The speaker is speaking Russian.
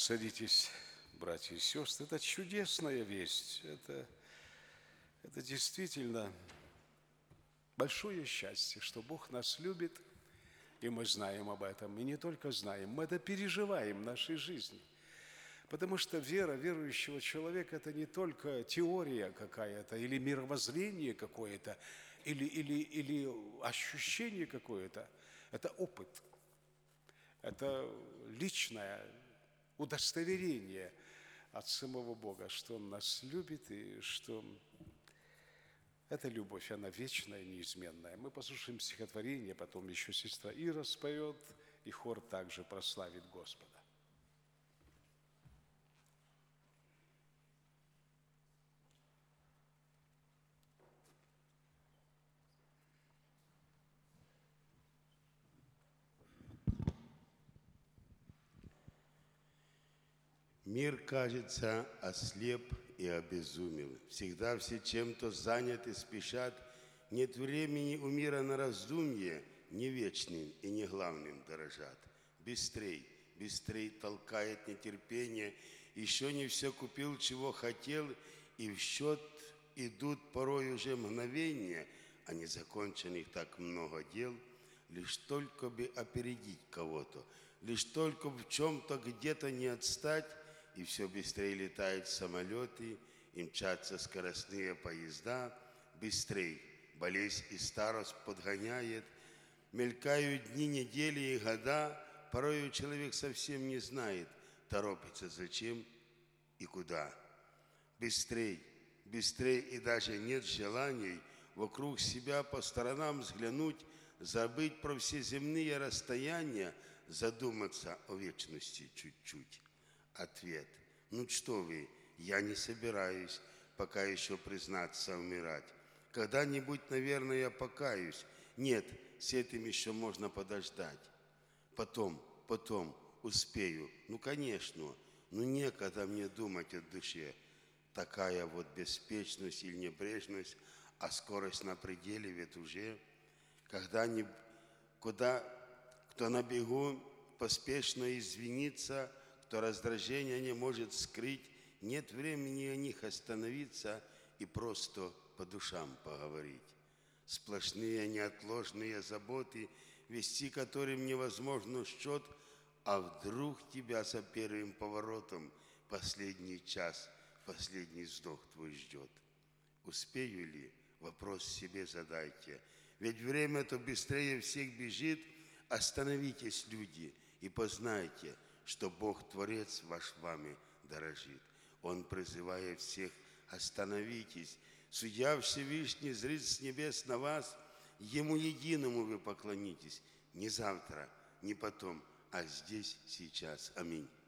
Садитесь, братья и сестры. Это чудесная весть. Это действительно большое счастье, что Бог нас любит, и мы знаем об этом. И не только знаем, мы это переживаем в нашей жизни. Потому что вера верующего человека – это не только теория какая-то, или мировоззрение какое-то, или ощущение какое-то. Это опыт, это личное удостоверение от самого Бога, что Он нас любит, и что эта любовь, она вечная, неизменная. Мы послушаем стихотворение, потом еще сестра Ира споет, и хор также прославит Господа. Мир, кажется, ослеп и обезумел. Всегда все чем-то заняты, спешат. Нет времени у мира на раздумье, не вечным и не главным дорожат. Быстрей, быстрей толкает нетерпение. Еще не все купил, чего хотел, и в счет идут порой уже мгновения, а незаконченных так много дел. Лишь только бы опередить кого-то, лишь только в чем-то где-то не отстать, и все быстрее летают самолеты, и мчатся скоростные поезда. Быстрей болезнь и старость подгоняет, мелькают дни, недели и года. Порою человек совсем не знает, торопится зачем и куда. Быстрей, быстрей, и даже нет желаний вокруг себя по сторонам взглянуть, забыть про все земные расстояния, задуматься о вечности чуть-чуть. Ответ: ну что вы, я не собираюсь пока еще признаться умирать. Когда-нибудь, наверное, я покаюсь. Нет, с этим еще можно подождать. Потом успею. Ну, конечно, но некогда мне думать о душе. Такая вот беспечность или небрежность, а скорость на пределе ведь уже. Когда-нибудь, кто на бегу поспешно извиниться, кто раздражение не может скрыть, нет времени о них остановиться и просто по душам поговорить. Сплошные неотложные заботы, вести которым невозможно счет, а вдруг тебя за первым поворотом последний час, последний вздох твой ждет. Успею ли? Вопрос себе задайте. Ведь время-то быстрее всех бежит. Остановитесь, люди, и познайте, что Бог Творец ваш вами дорожит. Он призывает всех: остановитесь. Судья Всевышний зрит с небес на вас, Ему единому вы поклонитесь. Не завтра, не потом, а здесь, сейчас. Аминь.